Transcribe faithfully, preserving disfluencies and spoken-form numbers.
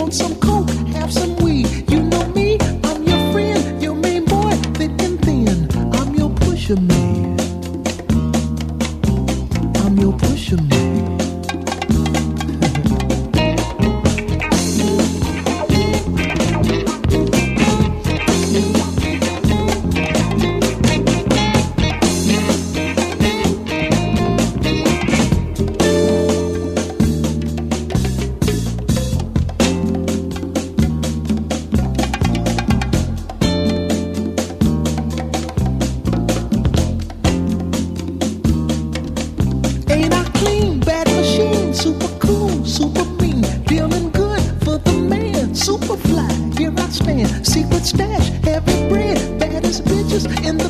Want some coke, have some weed. You know me, I'm your friend, your main boy, thick and thin. I'm your pusher man. I'm your pusher man.